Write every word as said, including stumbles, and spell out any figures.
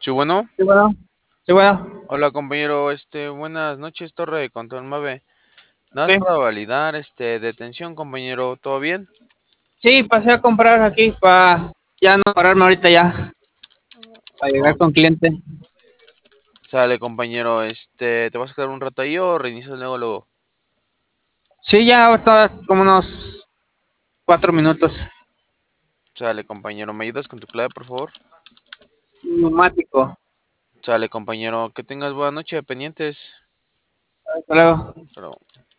Sí, bueno. Sí, bueno. Sí, bueno. Hola, compañero. Este, buenas noches, Torre de Control Mave. Nada más Sí. para validar, este, detención, compañero. ¿Todo bien? Sí, pasé a comprar aquí para ya no pararme ahorita ya, para llegar Oh, con cliente. sale, compañero. Este, ¿te vas a quedar un rato ahí o reinicias luego, luego? Sí, ya ahorita como unos cuatro minutos. Sale, compañero. ¿Me ayudas con tu clave, por favor? Neumático. Sale, compañero. Que tengas buena noche, pendientes. Hasta luego. Pero